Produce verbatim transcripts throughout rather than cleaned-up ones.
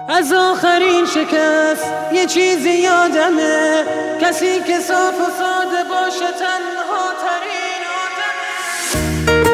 از آخرین شکست یه چیزی یادمه، کسی که صاف و ساده باشه تنها ترین آدمه.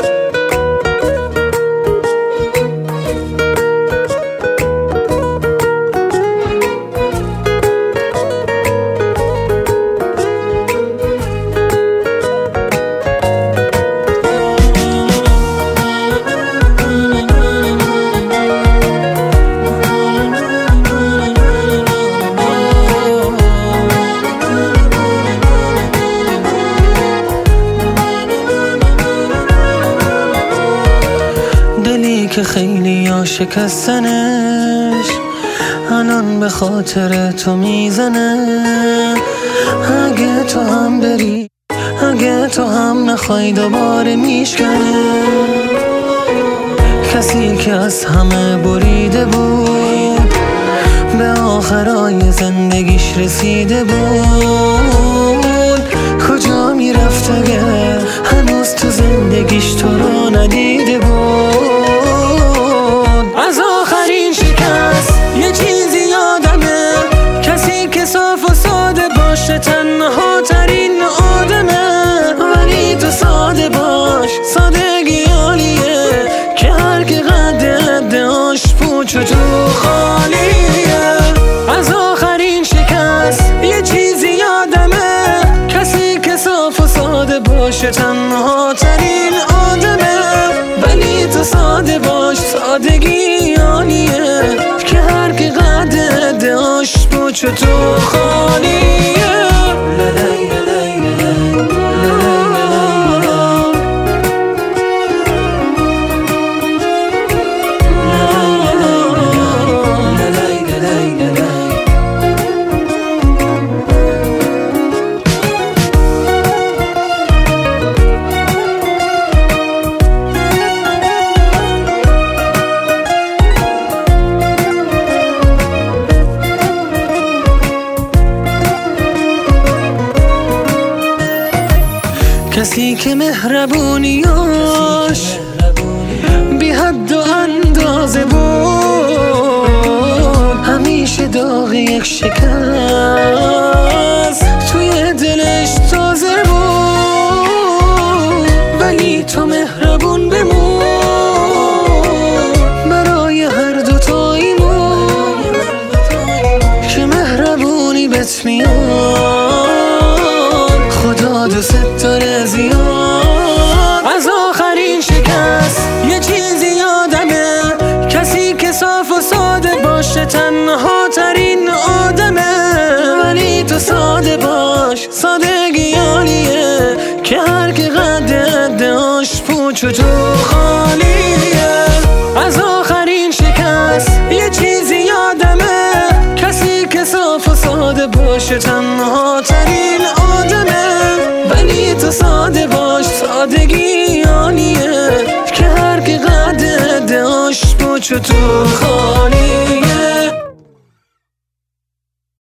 که خیلی ها شکستنش الان به خاطر تو میزنه. اگه تو هم بری، اگه تو هم نخوای دوباره میشکنه. کسی که از همه بریده بود به آخرای زندگیش رسیده بود. کجا میرفت اگه هنوز تو زندگیش تو رو ندیده بود؟ از آخرین شکست یه چیزی یادمه، کسی که صاف و ساده باشه تنها ترین آدمه. ولی تو ساده باش، سادگی عالیه که هر که قد داش پوچ و تو خالیه. از آخرین شکست یه چیزی یادمه، کسی که صاف و ساده باشه تنها ترین آدمه. ولی تو ساده باش، سادگی عالیه که هر که قد داش پوچ و تو خالیه. کسی که مهربونیاش بی حد و اندازه بود، همیشه داغ یک شکست توی دلش تازه بود. ولی تو مهربون بمون برای هر دوتاییمون که مهربونی بهت میاد. خدا دوست داره زیاد. از آخرین شکست یه چیزی یادمه، کسی که صاف و ساده باشه تنها ترین آدمه. ولی تو ساده باش، سادگی عالیه که هر که قد داش پوچ و تو خالیه. از آخرین شکست یه چیزی یادمه، کسی که صاف و ساده باشه تنها ترین آدمه. ولی تو ساده باش، سادگی عالیه که هر که قد داش پوچ و تو